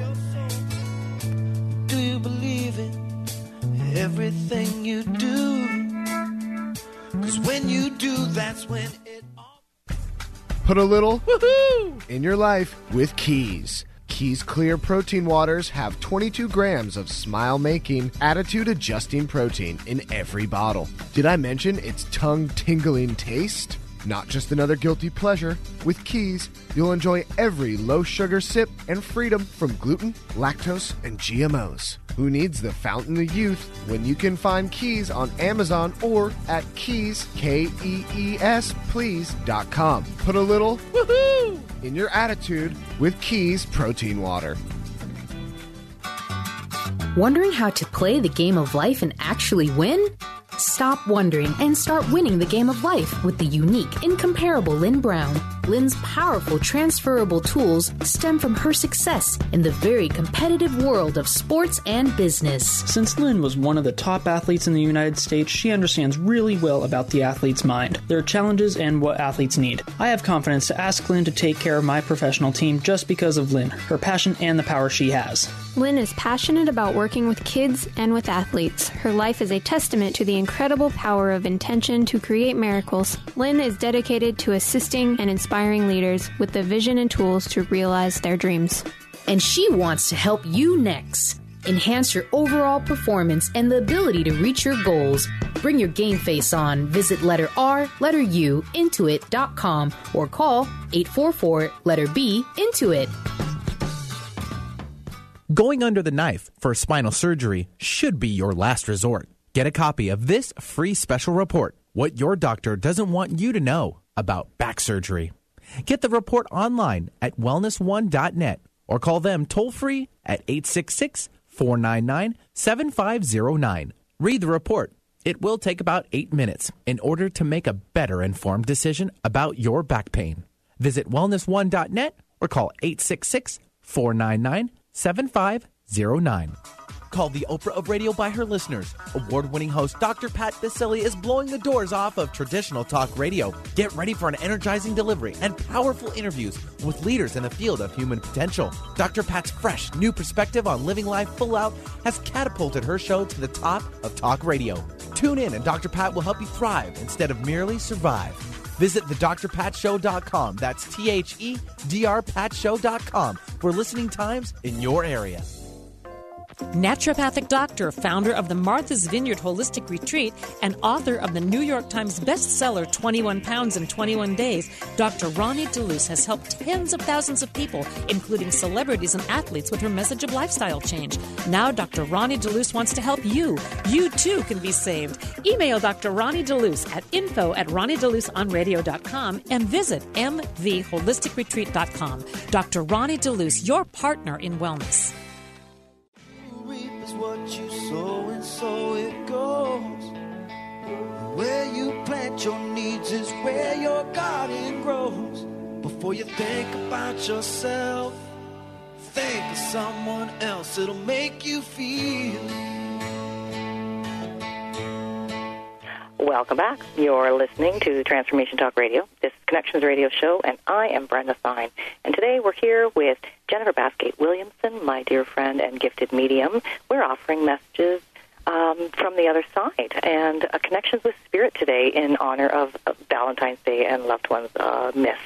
Do you believe in everything you do? 'Cause when you do, that's when it all... Put a little woohoo in your life with Keys. Keys Clear Protein Waters have 22 grams of smile-making, attitude-adjusting protein in every bottle. Did I mention its tongue-tingling taste? Not just another guilty pleasure. With Keys, you'll enjoy every low-sugar sip and freedom from gluten, lactose, and GMOs. Who needs the fountain of youth when you can find Keys on Amazon or at Keys, Kees, please.com. Put a little woohoo in your attitude with Keys Protein Water. Wondering how to play the game of life and actually win? Stop wondering and start winning the game of life with the unique, incomparable Lynn Brown. Lynn's powerful, transferable tools stem from her success in the very competitive world of sports and business. Since Lynn was one of the top athletes in the United States, she understands really well about the athlete's mind, their challenges, and what athletes need. I have confidence to ask Lynn to take care of my professional team just because of Lynn, her passion, and the power she has. Lynn is passionate about working with kids and with athletes. Her life is a testament to the incredible power of intention to create miracles. Lynn is dedicated to assisting and inspiring leaders with the vision and tools to realize their dreams. And she wants to help you next. Enhance your overall performance and the ability to reach your goals. Bring your game face on. Visit letter R, letter U, intuit.com or call 844-B, Intuit. Going under the knife for spinal surgery should be your last resort. Get a copy of this free special report, What Your Doctor Doesn't Want You to Know About Back Surgery. Get the report online at wellness1.net or call them toll-free at 866-499-7509. Read the report. It will take about 8 minutes in order to make a better informed decision about your back pain. Visit wellness1.net or call 866-499-7509. called the Oprah of radio by her listeners. Award-winning host Dr. Pat Baccili is blowing the doors off of traditional talk radio. Get ready for an energizing delivery and powerful interviews with leaders in the field of human potential. Dr. Pat's fresh, new perspective on living life full out has catapulted her show to the top of talk radio. Tune in and Dr. Pat will help you thrive instead of merely survive. Visit thedrpatshow.com. That's THEDRPatShow.com for listening times in your area. Naturopathic doctor, founder of the Martha's Vineyard Holistic Retreat, and author of the New York Times bestseller 21 Pounds in 21 Days, Dr. Ronnie DeLuce has helped tens of thousands of people, including celebrities and athletes, with her message of lifestyle change. Now Dr. Ronnie DeLuce wants to help you. You, too, can be saved. Email Dr. Ronnie DeLuce at info@ronniedeluceonradio.com and visit mvholisticretreat.com. Dr. Ronnie DeLuce, your partner in wellness. What you sow, and so it goes. Where you plant your needs is where your garden grows. Before you think about yourself, think of someone else. It'll make you feel. Welcome back. You're listening to Transformation Talk Radio. This is Connections Radio Show, and I am Brenda Fine. And today we're here with Jennifer Bathgate Williamson, my dear friend and gifted medium. We're offering messages from the other side and connections with Spirit today in honor of Valentine's Day and loved ones missed.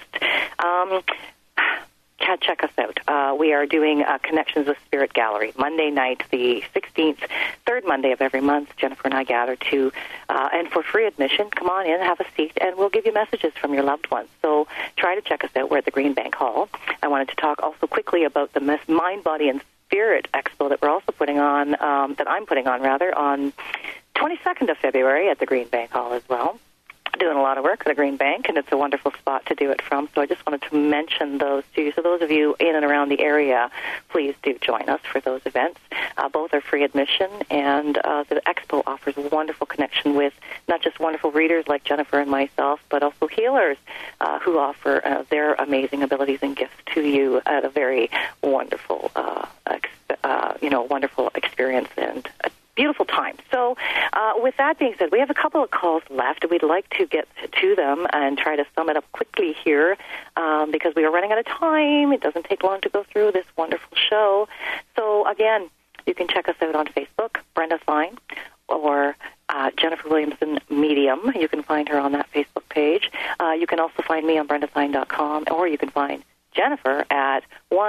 Check us out. We are doing Connections with Spirit Gallery, Monday night, the 16th, third Monday of every month. Jennifer and I gather to, and for free admission, come on in, have a seat, and we'll give you messages from your loved ones. So try to check us out. We're at the Green Bank Hall. I wanted to talk also quickly about the Mind, Body, and Spirit Expo that we're also putting on, that I'm putting on, rather, on 22nd of February at the Green Bank Hall as well. Doing a lot of work at the Green Bank, and it's a wonderful spot to do it from. So I just wanted to mention those to you. So those of you in and around the area, please do join us for those events. Both are free admission, and the expo offers a wonderful connection with not just wonderful readers like Jennifer and myself, but also healers who offer their amazing abilities and gifts to you at a very wonderful, wonderful experience and beautiful time. So with that being said, we have a couple of calls left. We'd like to get to them and try to sum it up quickly here because we are running out of time. It doesn't take long to go through this wonderful show. So again, you can check us out on Facebook, Brenda Fine, or Jennifer Williamson Medium. You can find her on that Facebook page. You can also find me on brendafine.com, or you can find Jennifer at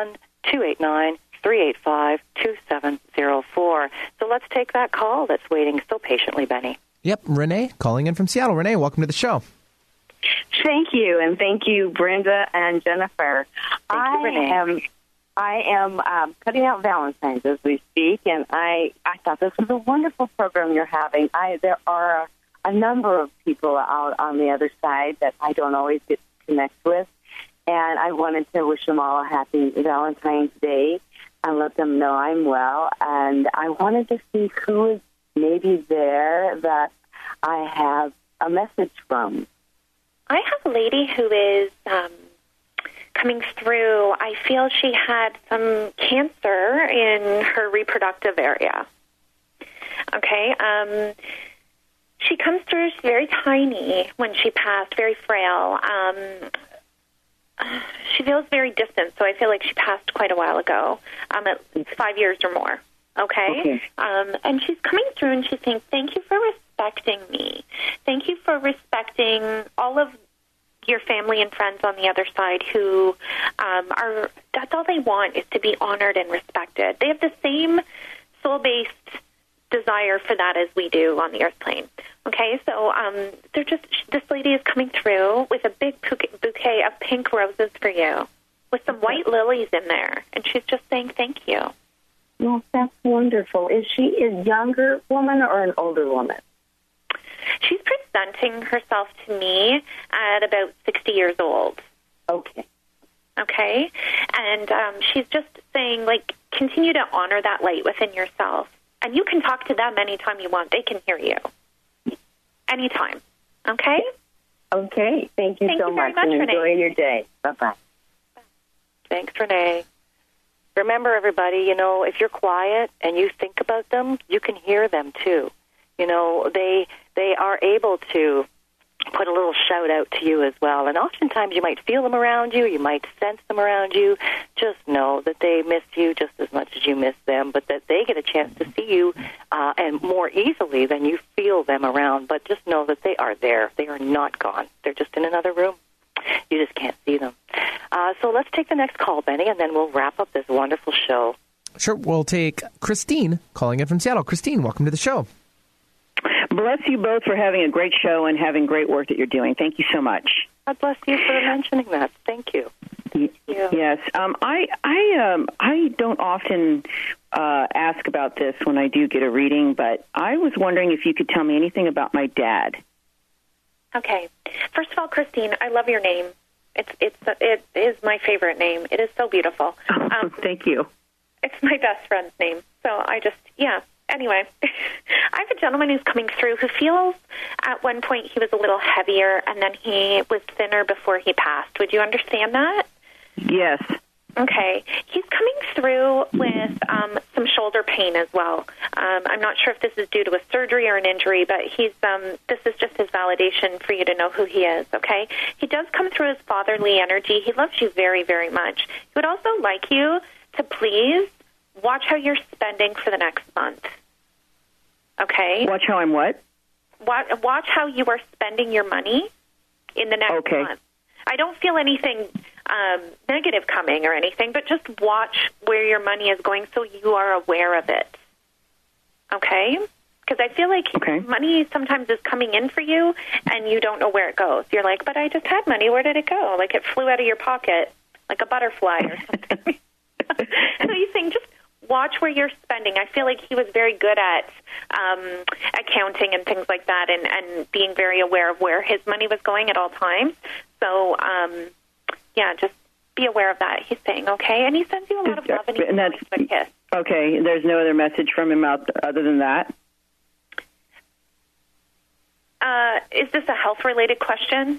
1-289-385-2704. So let's take that call that's waiting so patiently, Benny. Yep, Renee calling in from Seattle. Renee, welcome to the show. Thank you, and thank you, Brenda and Jennifer. Thank you, Renee. I am cutting out Valentine's as we speak, and I thought this was a wonderful program you're having. There are a number of people out on the other side that I don't always get to connect with, and I wanted to wish them all a happy Valentine's Day and let them know I'm well. And I wanted to see who is maybe there that I have a message from. I have a lady who is coming through. I feel she had some cancer in her reproductive area. Okay. She comes through, she's very tiny when she passed, very frail. She feels very distant, so I feel like she passed quite a while ago, at least 5 years or more. Okay? And she's coming through and she's saying, thank you for respecting me. Thank you for respecting all of your family and friends on the other side who that's all they want is to be honored and respected. They have the same soul-based desire for that as we do on the earth plane. Okay, so this lady is coming through with a big bouquet of pink roses for you with some white lilies in there, and she's just saying thank you. Well, that's wonderful. Is she a younger woman or an older woman? She's presenting herself to me at about 60 years old. Okay. Okay, and she's just saying, like, continue to honor that light within yourself. And you can talk to them anytime you want. They can hear you. Anytime. Okay? Okay. Thank you so much. Very much, and enjoy Renee. your day. Bye-bye. Thanks, Renee. Remember, everybody, if you're quiet and you think about them, you can hear them too. They are able to put a little shout out to you as well. And oftentimes you might feel them around you, you might sense them around you. Just know that they miss you just as much as you miss them, but that they get a chance to see you and more easily than you feel them around. But just know that they are there. They are not gone. They're just in another room. You just can't see them. So let's take the next call, Benny, and then we'll wrap up this wonderful show. Sure. We'll take Christine calling in from Seattle. Christine, welcome to the show. Bless you both for having a great show and having great work that you're doing. Thank you so much. God bless you for mentioning that. Thank you. Yes. I don't often ask about this when I do get a reading, but I was wondering if you could tell me anything about my dad. Okay. First of all, Christine, I love your name. It is my favorite name. It is so beautiful. Thank you. It's my best friend's name. So Anyway, I have a gentleman who's coming through who feels at one point he was a little heavier and then he was thinner before he passed. Would you understand that? Yes. Okay. He's coming through with some shoulder pain as well. I'm not sure if this is due to a surgery or an injury, but this is just his validation for you to know who he is, okay? He does come through as fatherly energy. He loves you very, very much. He would also like you to please watch how you're spending for the next month. Okay? Watch how I'm what? Watch how you are spending your money in the next month. I don't feel anything negative coming or anything, but just watch where your money is going so you are aware of it. Okay? Because I feel like money sometimes is coming in for you and you don't know where it goes. You're like, but I just had money. Where did it go? Like it flew out of your pocket like a butterfly or something. So he's saying just watch where you're spending. I feel like he was very good at accounting and things like that and being very aware of where his money was going at all times. So, just be aware of that, he's saying, okay? And he sends you a lot of love and a kiss. Okay, there's no other message from him other than that? Is this a health-related question?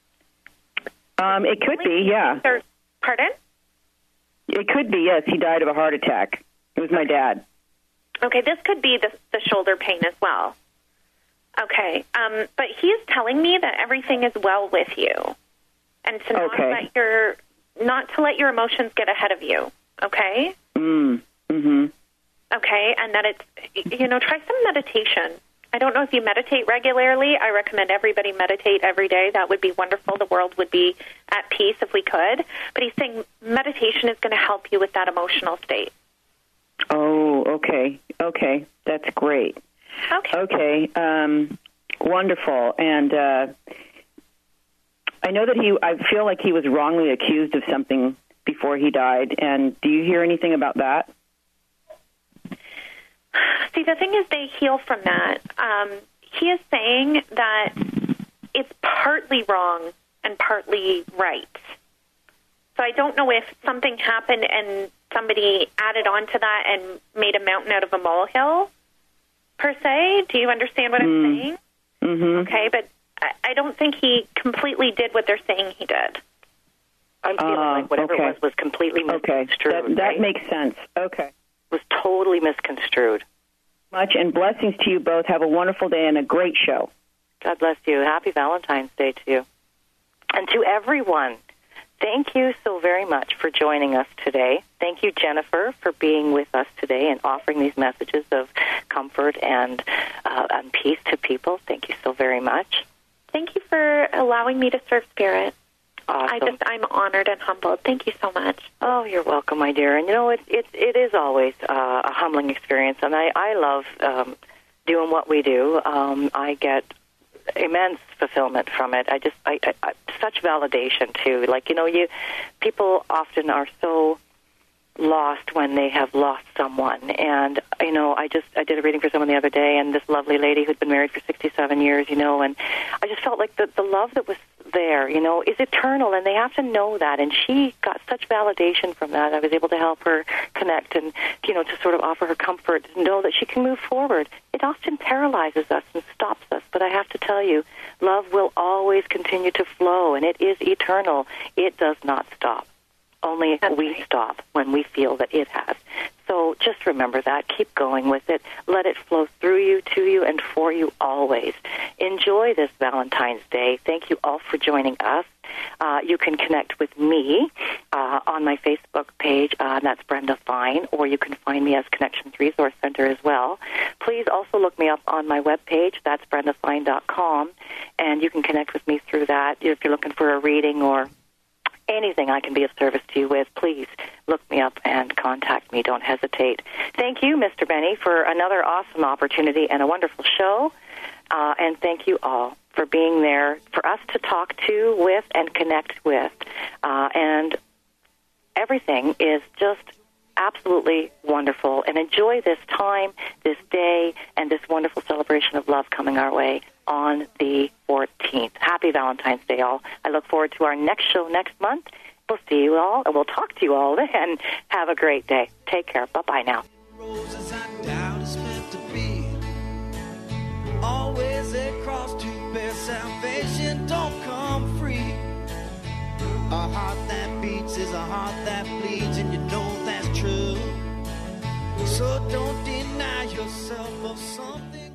It could be, yeah. Pardon? It could be, yes. He died of a heart attack. It was my dad. Okay, this could be the shoulder pain as well. Okay, but he is telling me that everything is well with you, and to not to let your emotions get ahead of you. Okay. Mm-hmm. Okay, and that it's try some meditation. I don't know if you meditate regularly. I recommend everybody meditate every day. That would be wonderful. The world would be at peace if we could. But he's saying meditation is going to help you with that emotional state. Oh, okay. Okay, that's great. Okay, wonderful. And I know that I feel like he was wrongly accused of something before he died. And do you hear anything about that? See, the thing is they heal from that. He is saying that it's partly wrong and partly right. So I don't know if something happened and somebody added on to that and made a mountain out of a molehill, per se. Do you understand what I'm saying? Mm-hmm. Okay, but I don't think he completely did what they're saying he did. I'm feeling like whatever it was completely misconstrued. Okay, that makes sense. Okay. Was totally misconstrued. Much and blessings to you both. Have a wonderful day and a great show. God bless you. Happy Valentine's Day to you. And to everyone, thank you so very much for joining us today. Thank you, Jennifer, for being with us today and offering these messages of comfort and peace to people. Thank you so very much. Thank you for allowing me to serve Spirit. Awesome. I'm honored and humbled. Thank you so much. Oh, you're welcome, my dear. And it is always a humbling experience, and I love doing what we do. I get immense fulfillment from it. I such validation too. Like people often are so lost when they have lost someone, and I did a reading for someone the other day, and this lovely lady who'd been married for 67 years, and I just felt like the love that was there, is eternal, and they have to know that. And she got such validation from that. I was able to help her connect and, to sort of offer her comfort and know that she can move forward. It often paralyzes us and stops us, but I have to tell you, love will always continue to flow, and it is eternal. It does not stop. Only we stop when we feel that it has. So just remember that. Keep going with it. Let it flow through you, to you, and for you always. Enjoy this Valentine's Day. Thank you all for joining us. You can connect with me on my Facebook page. That's Brenda Fine, or you can find me as Connections Resource Center as well. Please also look me up on my webpage. That's brendafine.com, and you can connect with me through that. If you're looking for a reading or anything I can be of service to you with, please look me up and contact me. Don't hesitate. Thank you, Mr. Benny, for another awesome opportunity and a wonderful show. And thank you all for being there for us to talk to, with, and connect with. And everything is just absolutely wonderful. And enjoy this time, this day, and this wonderful celebration of love coming our way on the 14th. Happy Valentine's Day, all. I look forward to our next show next month. We'll see you all, and we'll talk to you all then. Have a great day. Take care. Bye-bye now. Roses I doubt it's meant to be. Always a cross to bear salvation, don't come free. A heart that beats is a heart that bleeds, and you know that's true. So don't deny yourself of something.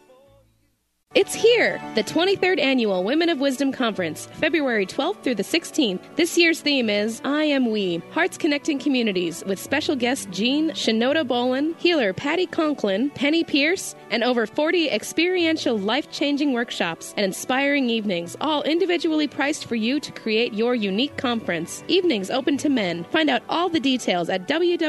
It's here, the 23rd Annual Women of Wisdom Conference, February 12th through the 16th. This year's theme is I Am We, Hearts Connecting Communities, with special guest Jean Shinoda Bolin, healer Patty Conklin, Penny Pierce, and over 40 experiential life-changing workshops and inspiring evenings, all individually priced for you to create your unique conference. Evenings open to men. Find out all the details at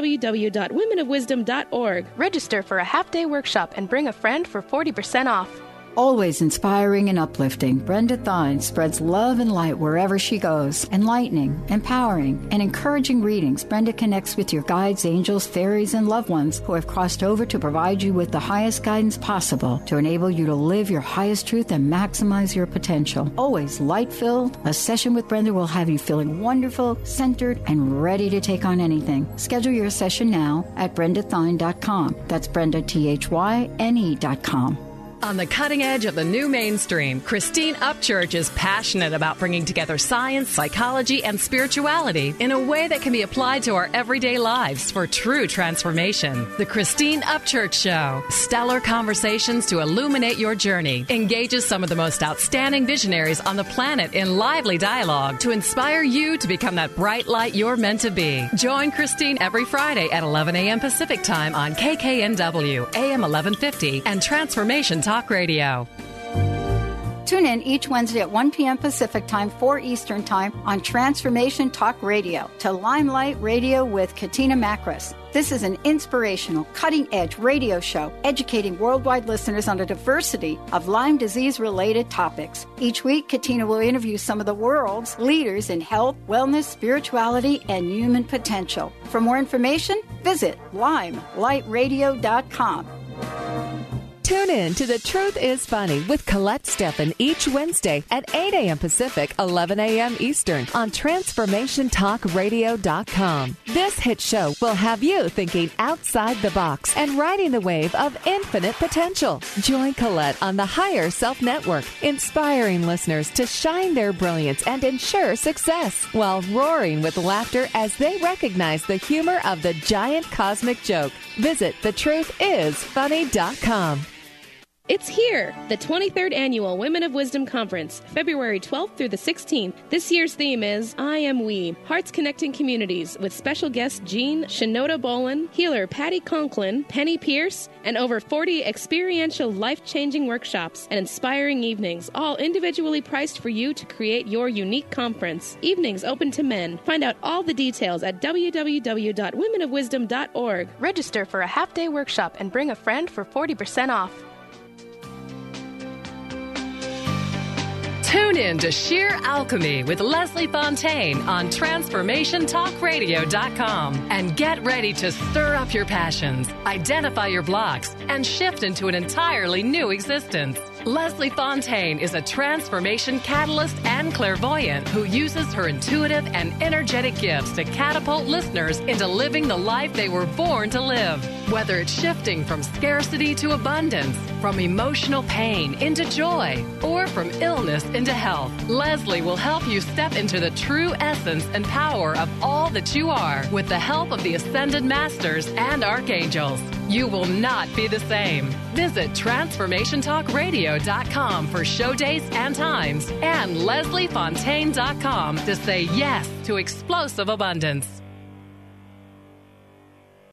www.womenofwisdom.org. Register for a half-day workshop and bring a friend for 40% off. Always inspiring and uplifting, Brenda Thine spreads love and light wherever she goes. Enlightening, empowering, and encouraging readings, Brenda connects with your guides, angels, fairies, and loved ones who have crossed over to provide you with the highest guidance possible to enable you to live your highest truth and maximize your potential. Always light-filled, a session with Brenda will have you feeling wonderful, centered, and ready to take on anything. Schedule your session now at brendathine.com. That's BrendaThyne.com. On the cutting edge of the new mainstream, Christine Upchurch is passionate about bringing together science, psychology, and spirituality in a way that can be applied to our everyday lives for true transformation. The Christine Upchurch Show, stellar conversations to illuminate your journey, engages some of the most outstanding visionaries on the planet in lively dialogue to inspire you to become that bright light you're meant to be. Join Christine every Friday at 11 a.m. Pacific Time on KKNW, AM 1150, and Transformation Talk Radio. Tune in each Wednesday at 1 p.m. Pacific Time, 4 Eastern Time on Transformation Talk Radio to Limelight Radio with Katina Makris. This is an inspirational, cutting-edge radio show educating worldwide listeners on a diversity of Lyme disease-related topics. Each week, Katina will interview some of the world's leaders in health, wellness, spirituality, and human potential. For more information, visit limelightradio.com. Tune in to The Truth is Funny with Colette Steffen each Wednesday at 8 a.m. Pacific, 11 a.m. Eastern on TransformationTalkRadio.com. This hit show will have you thinking outside the box and riding the wave of infinite potential. Join Colette on the Higher Self Network, inspiring listeners to shine their brilliance and ensure success while roaring with laughter as they recognize the humor of the giant cosmic joke. Visit TheTruthIsFunny.com. It's here, the 23rd Annual Women of Wisdom Conference, February 12th through the 16th. This year's theme is I Am We, Hearts Connecting Communities, with special guest Jean Shinoda Bolin, healer Patty Conklin, Penny Pierce, and over 40 experiential life-changing workshops and inspiring evenings, all individually priced for you to create your unique conference. Evenings open to men. Find out all the details at www.womenofwisdom.org. Register for a half-day workshop and bring a friend for 40% off. Tune in to Sheer Alchemy with Leslie Fontaine on TransformationTalkRadio.com and get ready to stir up your passions, identify your blocks, and shift into an entirely new existence. Leslie Fontaine is a transformation catalyst and clairvoyant who uses her intuitive and energetic gifts to catapult listeners into living the life they were born to live. Whether it's shifting from scarcity to abundance, from emotional pain into joy, or from illness into health, Leslie will help you step into the true essence and power of all that you are with the help of the Ascended Masters and Archangels. You will not be the same. Visit TransformationTalkRadio.com for show dates and times and LeslieFontaine.com to say yes to explosive abundance.